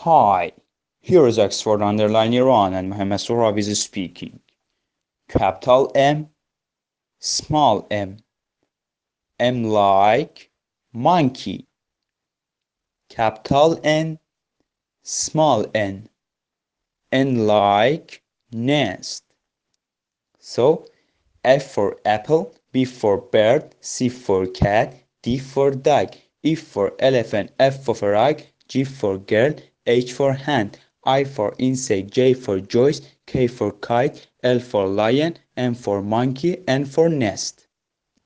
Hi, here is Oxford underline Iran and Mohammed Sohrab is speaking. Capital M, small m. M like monkey. Capital N, small n. N like nest. So, F for apple, B for bird, C for cat, D for dog, E for elephant, F for frog, G for girl, H for hand, I for insect, J for Joyce, K for kite, L for lion, M for monkey, N for nest.